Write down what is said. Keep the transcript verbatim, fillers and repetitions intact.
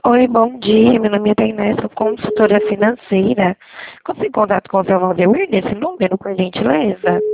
Oi, bom dia. Meu nome é Tainés, sou consultora financeira. Consigo contato com o seu Valdemir nesse número, por gentileza?